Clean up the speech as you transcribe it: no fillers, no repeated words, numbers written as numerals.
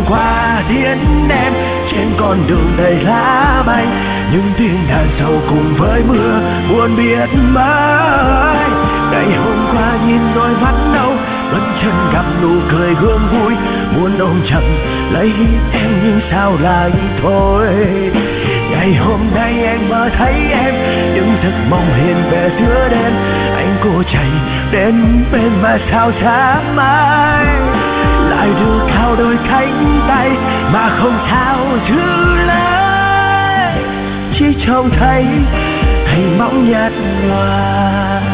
qua tiễn em trên con đường đầy lá bay, những tiếng đàn sầu cùng với mưa buồn biết mấy. Ngày hôm qua nhìn đôi mắt nâu, vẫn chân gặp nụ cười hương vui, muốn ôm chặt lấy em nhưng sao lại thôi. Ngày hôm nay anh mơ thấy em, những giấc mộng hiện về giữa đêm, anh cố chạy đến bên mà sao dám ai lại đưa cao đôi cánh tay mà không sao giữ lấy, chỉ trông thấy hình bóng nhạt nhòa.